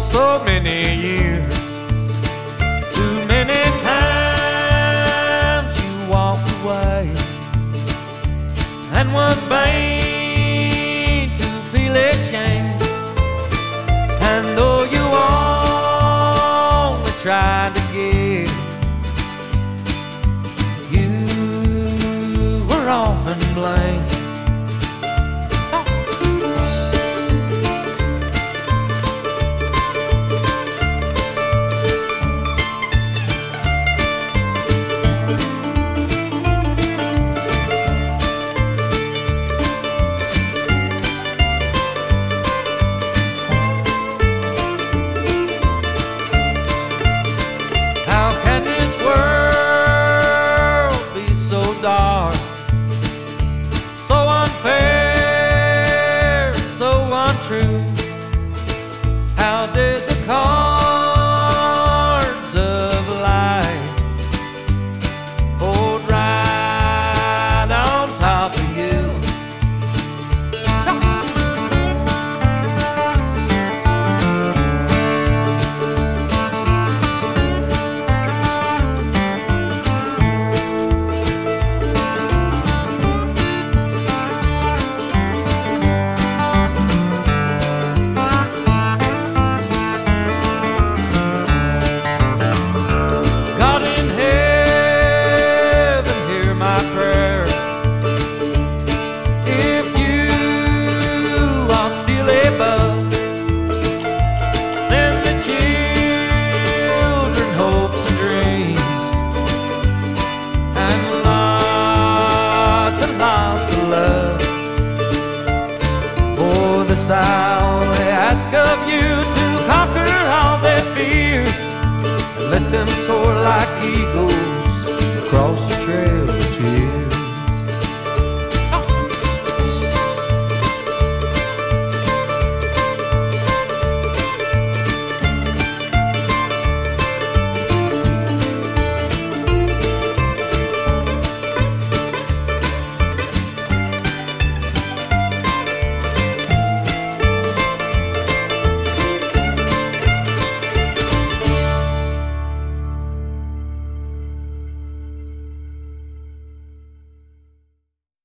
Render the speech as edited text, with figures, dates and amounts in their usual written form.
so many years. Too many times you walked away and was made to feel ashamed. And though you only tried to give, you were often blamed. Dark, so unfair, so untrue. How did the cards of life fold right on top of you? I only ask of you to conquer all their fears and let them soar like eagles